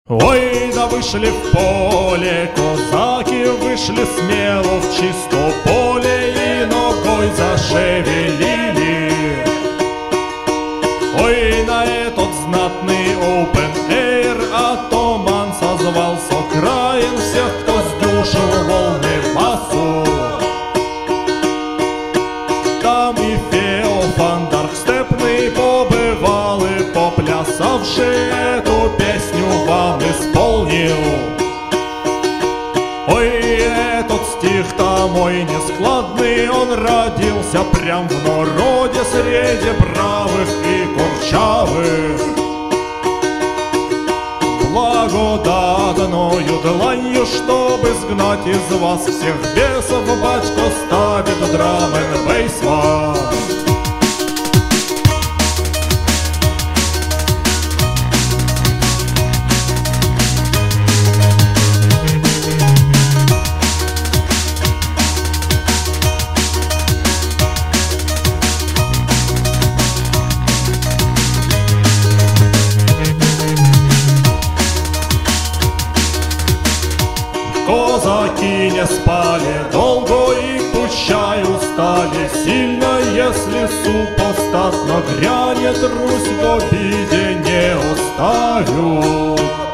Ой, да вышли в поле казаки, вышли смело в чисто поле и ногой зашевелили. Ой, на этот знатный open air атаман созвал с окраин всех, кто сдюшил волны пасу. Там и Феофан Степный побывал и поплясавший эту песню вам исполнил. Ой, этот стих-то мой нескладный, он родился прям в народе среди бравых и курчавых. Благодатною дланью, чтобы сгнать из вас всех бесов, батько ставит драм-н-бейс вам. Казаки не спали долго и пущай устали сильно, если супостат нагрянет, Русь в обиде не оставят.